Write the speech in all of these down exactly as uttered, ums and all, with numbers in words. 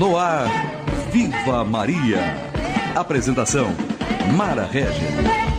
No ar, Viva Maria. Apresentação, Mara Régia.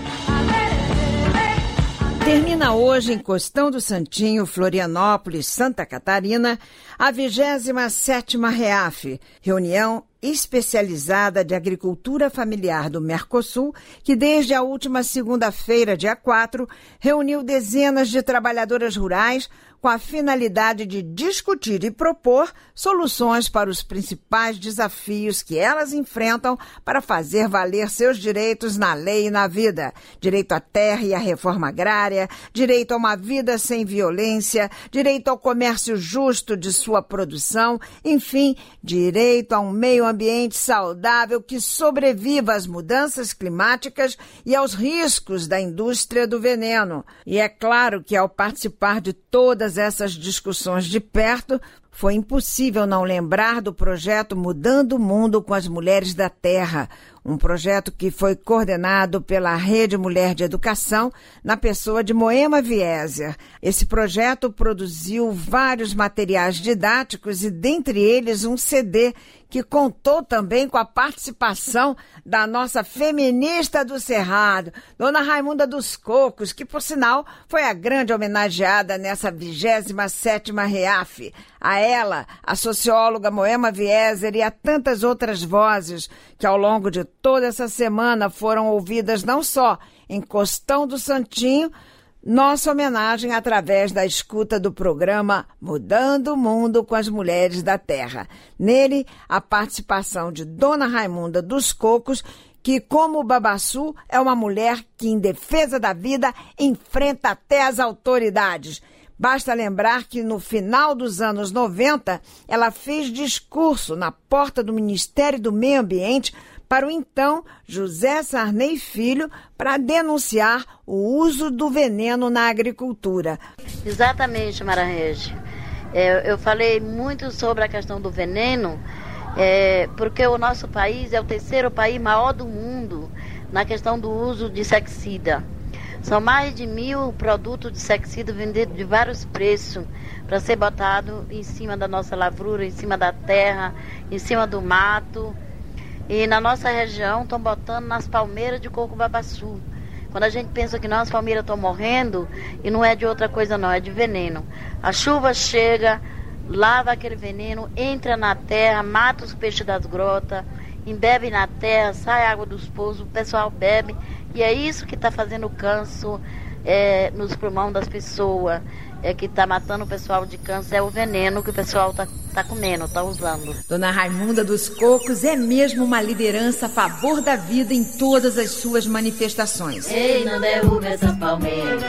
Termina hoje em Costão do Santinho, Florianópolis, Santa Catarina, a vigésima sétima REAF, reunião especializada de agricultura familiar do Mercosul, que desde a última segunda-feira, dia quatro, reuniu dezenas de trabalhadoras rurais com a finalidade de discutir e propor soluções para os principais desafios que elas enfrentam para fazer valer seus direitos na lei e na vida. Direito à terra e à reforma agrária, direito a uma vida sem violência, direito ao comércio justo de sua produção, enfim, direito a um meio ambiente saudável que sobreviva às mudanças climáticas e aos riscos da indústria do veneno. E é claro que ao participar de todas essas discussões de perto, foi impossível não lembrar do projeto Mudando o Mundo com as Mulheres da Terra, um projeto que foi coordenado pela Rede Mulher de Educação, na pessoa de Moema Wieser. Esse projeto produziu vários materiais didáticos e, dentre eles, um C D que contou também com a participação da nossa feminista do Cerrado, Dona Raimunda dos Cocos, que, por sinal, foi a grande homenageada nessa vigésima sétima REAF. A ela, a socióloga Moema Wieser e a tantas outras vozes que, ao longo de toda essa semana, foram ouvidas não só em Costão do Santinho, nossa homenagem através da escuta do programa Mudando o Mundo com as Mulheres da Terra. Nele, a participação de Dona Raimunda dos Cocos, que, como o Babaçu, é uma mulher que, em defesa da vida, enfrenta até as autoridades. Basta lembrar que, no final dos anos noventa, ela fez discurso na porta do Ministério do Meio Ambiente para o então José Sarney Filho, para denunciar o uso do veneno na agricultura. Exatamente, Mara Régia. É, eu falei muito sobre a questão do veneno, é, porque o nosso país é o terceiro país maior do mundo na questão do uso de inseticida. São mais de mil produtos de inseticida vendidos de vários preços para ser botado em cima da nossa lavoura, em cima da terra, em cima do mato. E na nossa região estão botando nas palmeiras de coco babaçu. Quando a gente pensa que nossas palmeiras estão morrendo, e não é de outra coisa não, é de veneno. A chuva chega, lava aquele veneno, entra na terra, mata os peixes das grotas, embebe na terra, sai água dos poços, o pessoal bebe. E é isso que está fazendo câncer é, nos pulmões das pessoas, é que está matando o pessoal de câncer, é o veneno que o pessoal está tá comendo, está usando. Dona Raimunda dos Cocos é mesmo uma liderança a favor da vida em todas as suas manifestações. Ei, não derruba essa palmeira,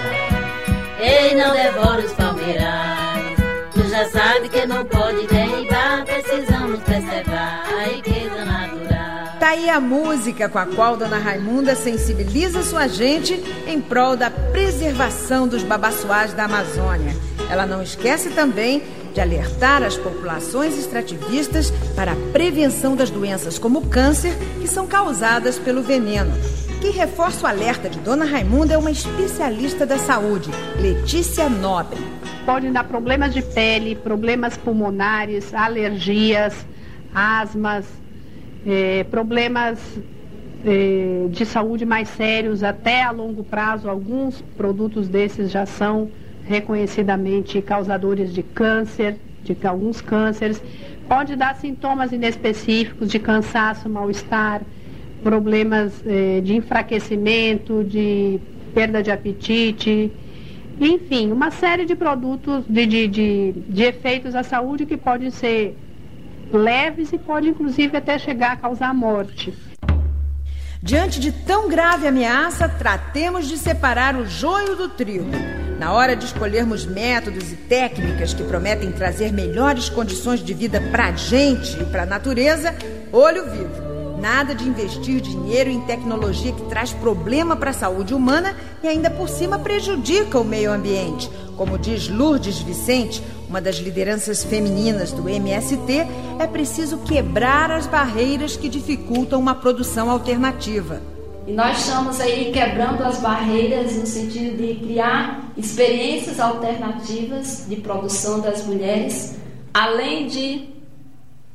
ei, não devora os palmeirais. Tu já sabe que não pode derribar, precisamos preservar a riqueza natural. Tá aí a música com a qual Dona Raimunda sensibiliza sua gente em prol da preservação dos babaçuás da Amazônia. Ela não esquece também de alertar as populações extrativistas para a prevenção das doenças como o câncer, que são causadas pelo veneno. Quem reforça o alerta de Dona Raimunda é uma especialista da saúde, Letícia Nobre. Podem dar problemas de pele, problemas pulmonares, alergias, asmas, É, problemas é, de saúde mais sérios, até a longo prazo. Alguns produtos desses já são reconhecidamente causadores de câncer, de alguns cânceres. Pode dar sintomas inespecíficos de cansaço, mal-estar, problemas é, de enfraquecimento, de perda de apetite, enfim, uma série de produtos, de, de, de, de efeitos à saúde que podem ser leves e pode inclusive até chegar a causar morte. Diante de tão grave ameaça, tratemos de separar o joio do trigo. Na hora de escolhermos métodos e técnicas que prometem trazer melhores condições de vida para a gente e para a natureza, olho vivo. Nada de investir dinheiro em tecnologia que traz problema para a saúde humana e ainda por cima prejudica o meio ambiente. Como diz Lourdes Vicente, uma das lideranças femininas do M S T, é preciso quebrar as barreiras que dificultam uma produção alternativa. E nós estamos aí quebrando as barreiras no sentido de criar experiências alternativas de produção das mulheres, além de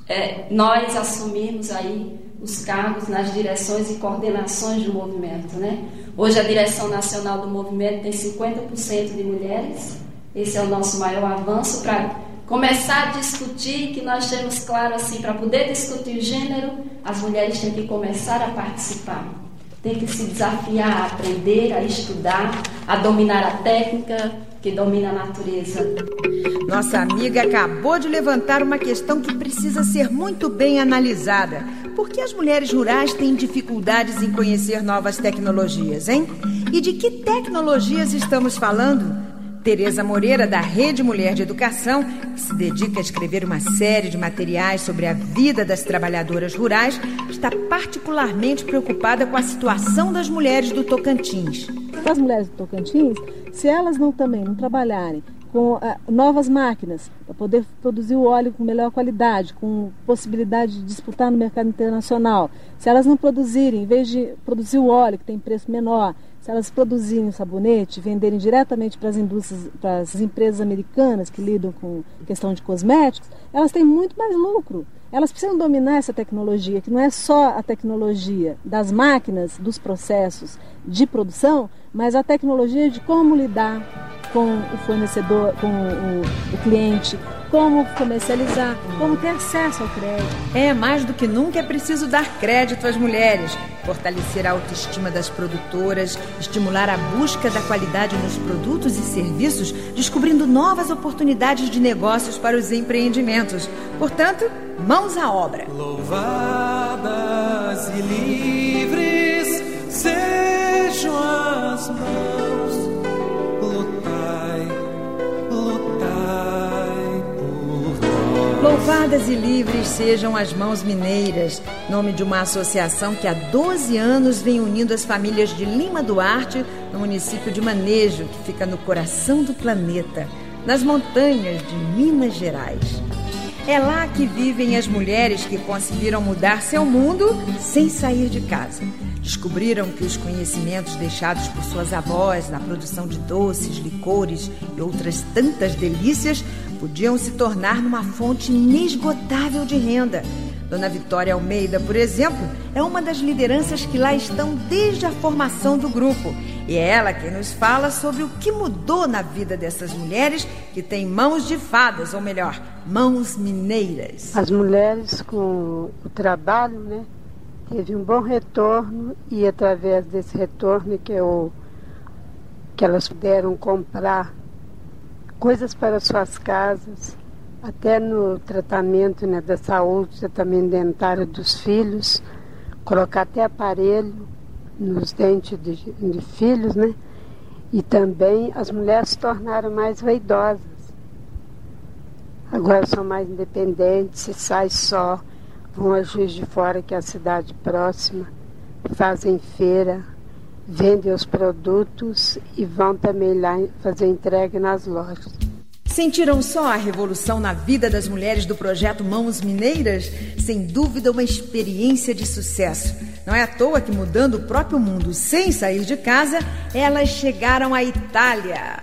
é, nós assumimos aí os cargos nas direções e coordenações do movimento, né? Hoje a direção nacional do movimento tem cinquenta por cento de mulheres. Esse é o nosso maior avanço para começar a discutir, que nós temos claro assim, para poder discutir gênero, as mulheres têm que começar a participar. Tem que se desafiar a aprender, a estudar, a dominar a técnica que domina a natureza. Nossa amiga acabou de levantar uma questão que precisa ser muito bem analisada. Por que as mulheres rurais têm dificuldades em conhecer novas tecnologias, hein? E de que tecnologias estamos falando? Tereza Moreira, da Rede Mulher de Educação, que se dedica a escrever uma série de materiais sobre a vida das trabalhadoras rurais, está particularmente preocupada com a situação das mulheres do Tocantins. As mulheres do Tocantins, se elas não também não trabalharem com uh, novas máquinas para poder produzir o óleo com melhor qualidade, com possibilidade de disputar no mercado internacional, se elas não produzirem, em vez de produzir o óleo que tem preço menor, se elas produzirem o sabonete, venderem diretamente para as indústrias, para as empresas americanas que lidam com questão de cosméticos, elas têm muito mais lucro. Elas precisam dominar essa tecnologia, que não é só a tecnologia das máquinas, dos processos de produção, mas a tecnologia de como lidar com o fornecedor, com o, o cliente, como comercializar, como ter acesso ao crédito. É, mais do que nunca é preciso dar crédito às mulheres, fortalecer a autoestima das produtoras, estimular a busca da qualidade nos produtos e serviços, descobrindo novas oportunidades de negócios para os empreendimentos. Portanto, mãos à obra. Louvadas e livres sejam as mãos. Louvadas e livres sejam as Mãos Mineiras, nome de uma associação que há doze anos vem unindo as famílias de Lima Duarte, no município de Manejo, que fica no coração do planeta, nas montanhas de Minas Gerais. É lá que vivem as mulheres que conseguiram mudar seu mundo sem sair de casa. Descobriram que os conhecimentos deixados por suas avós na produção de doces, licores e outras tantas delícias podiam se tornar numa fonte inesgotável de renda. Dona Vitória Almeida, por exemplo, é uma das lideranças que lá estão desde a formação do grupo. E é ela quem nos fala sobre o que mudou na vida dessas mulheres que têm mãos de fadas, ou melhor, mãos mineiras. As mulheres, com o trabalho, né, teve um bom retorno, e através desse retorno que, eu, que elas puderam comprar coisas para suas casas, até no tratamento, né, da saúde, tratamento dentário dos filhos, colocar até aparelho nos dentes de, de filhos, né? E também as mulheres se tornaram mais vaidosas. Agora são mais independentes, se sai só, vão a Juiz de Fora, que é a cidade próxima, fazem feira, vendem os produtos e vão também lá fazer entrega nas lojas. Sentiram só a revolução na vida das mulheres do projeto Mãos Mineiras? Sem dúvida, uma experiência de sucesso. Não é à toa que, mudando o próprio mundo sem sair de casa, elas chegaram à Itália.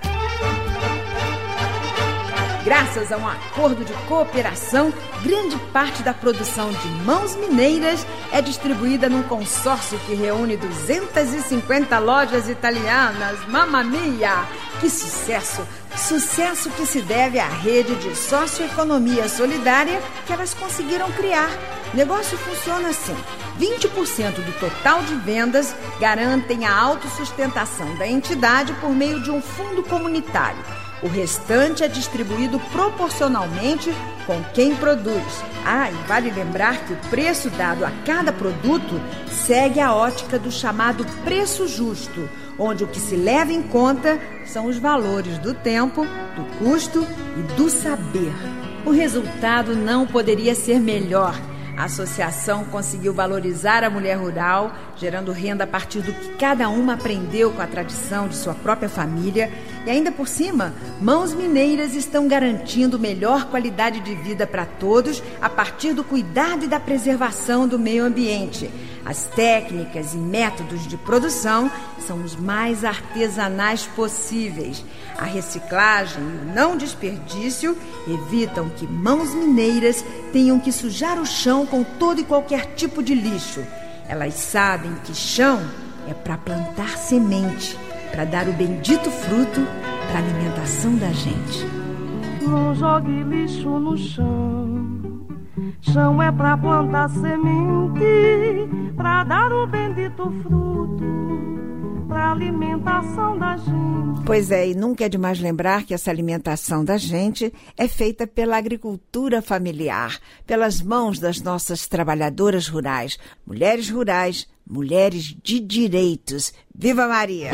Graças a um acordo de cooperação, grande parte da produção de Mãos Mineiras é distribuída num consórcio que reúne duzentas e cinquenta lojas italianas. Mamma mia! Que sucesso! Sucesso que se deve à rede de socioeconomia solidária que elas conseguiram criar. O negócio funciona assim: vinte por cento do total de vendas garantem a autossustentação da entidade por meio de um fundo comunitário. O restante é distribuído proporcionalmente com quem produz. Ah, e vale lembrar que o preço dado a cada produto segue a ótica do chamado preço justo, onde o que se leva em conta são os valores do tempo, do custo e do saber. O resultado não poderia ser melhor. A associação conseguiu valorizar a mulher rural, gerando renda a partir do que cada uma aprendeu com a tradição de sua própria família. E ainda por cima, Mãos Mineiras estão garantindo melhor qualidade de vida para todos a partir do cuidado e da preservação do meio ambiente. As técnicas e métodos de produção são os mais artesanais possíveis. A reciclagem e o não desperdício evitam que mãos mineiras tenham que sujar o chão com todo e qualquer tipo de lixo. Elas sabem que chão é para plantar semente, para dar o bendito fruto para a alimentação da gente. Não jogue lixo no chão. Chão é para plantar semente, para dar o bendito fruto, para alimentação da gente. Pois é, e nunca é demais lembrar que essa alimentação da gente é feita pela agricultura familiar, pelas mãos das nossas trabalhadoras rurais, mulheres rurais, mulheres de direitos. Viva Maria!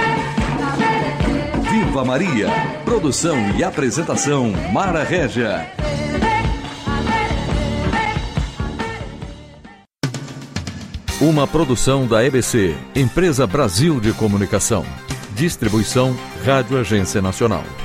Viva Maria! Produção e apresentação Mara Régia. Uma produção da E B C, Empresa Brasil de Comunicação. Distribuição Rádio Agência Nacional.